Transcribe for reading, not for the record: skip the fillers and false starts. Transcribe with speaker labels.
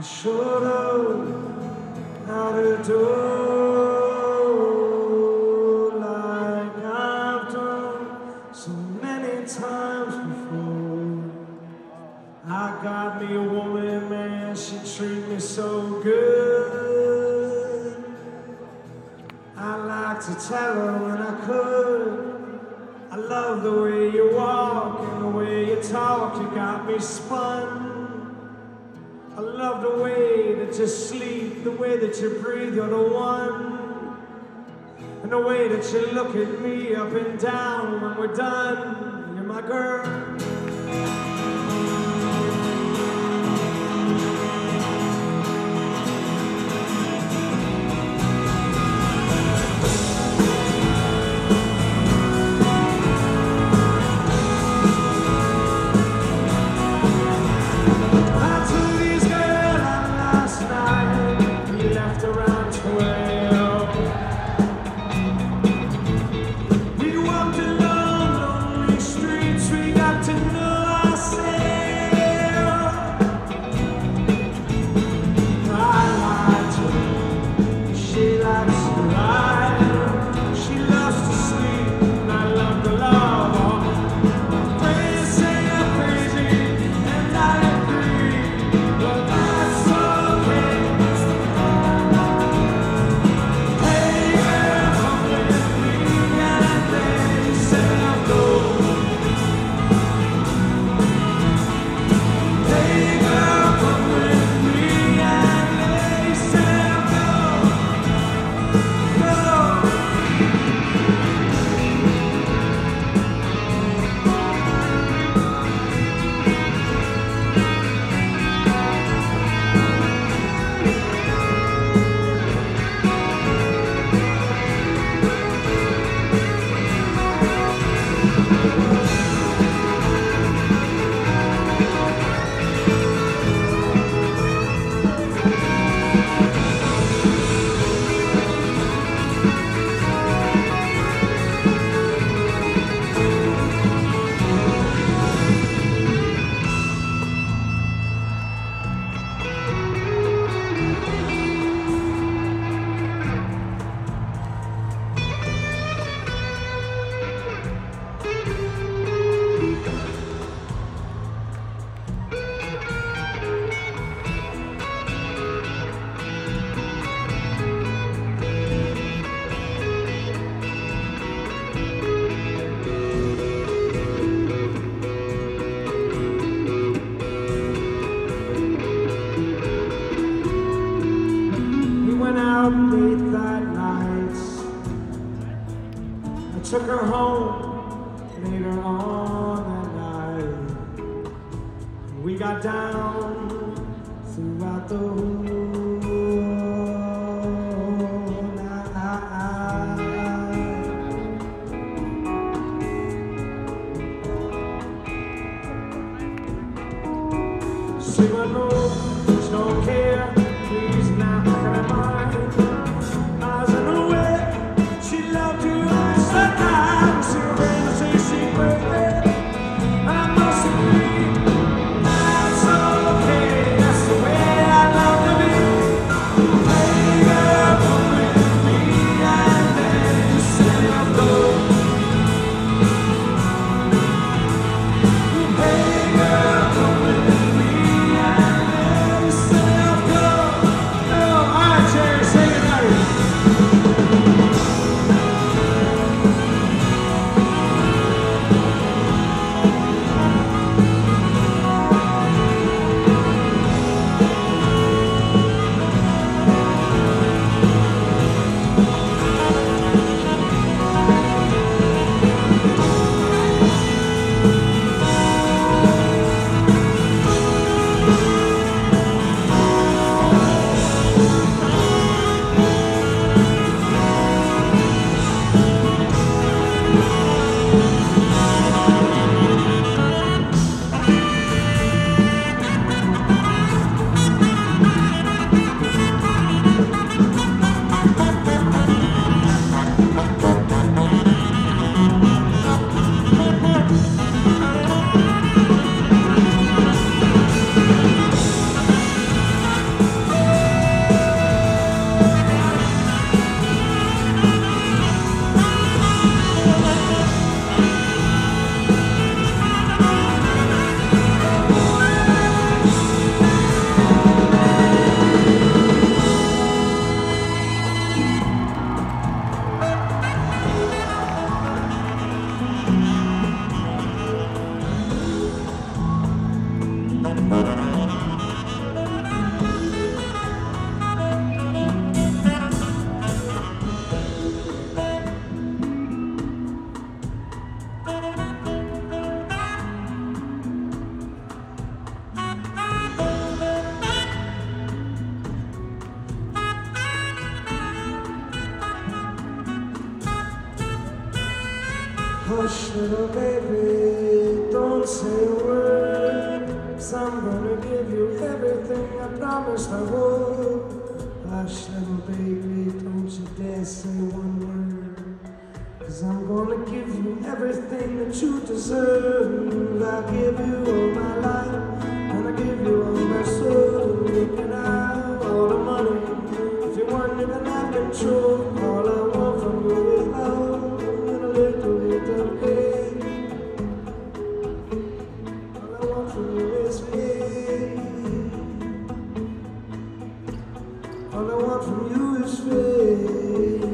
Speaker 1: showed up out the door like I've done so many times before. I got me a woman, man, she treat me so good. I like to tell her when I could. I love the way you walk and the way you talk, you got me spun. I love the way that you sleep, the way that you breathe, you're the one. And the way that you look at me up and down when we're done, you're my girl. Late that night, I took her home later on that night. We got down throughout the whole night. Sing along, don't care, please not gonna mind. Go. Hush, little baby, don't say a word, 'cause I'm gonna give you everything I promised I would. Hush, little baby, don't you dare say one word, 'cause I'm gonna give you everything that you deserve. I give you all my life, and I give you all my soul. You can have all the money, if you want you can have control. All I want from you is love, and a little bit of pain. All I want from you is faith. All I want from you is faith.